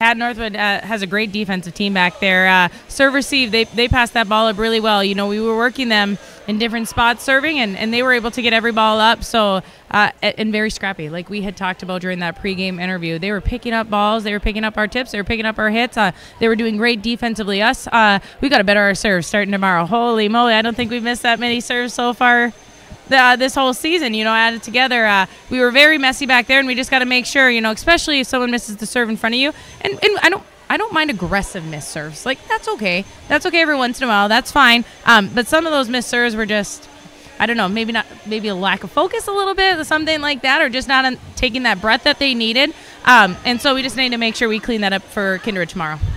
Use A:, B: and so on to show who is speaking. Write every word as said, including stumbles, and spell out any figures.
A: at Northwood uh, has a great defensive team back there. Uh, serve receive, they they passed that ball up really well. You know, we were working them in different spots serving, and, and they were able to get every ball up. So uh, and very scrappy, like we had talked about during that pregame interview. They were picking up balls, they were picking up our tips, they were picking up our hits. Uh, they were doing great defensively. Us, uh, we got to better our serves starting tomorrow. Holy moly, I don't think we've missed that many serves so far. Uh, this whole season, you know, added together. Uh, we were very messy back there, and we just got to make sure, you know, especially if someone misses the serve in front of you. And, and I don't I don't mind aggressive missed serves. Like, that's okay. That's okay every once in a while. That's fine. Um, but some of those missed serves were just, I don't know, maybe not, maybe a lack of focus a little bit, or something like that, or just not on, taking that breath that they needed. Um, and so we just need to make sure we clean that up for Kindred tomorrow.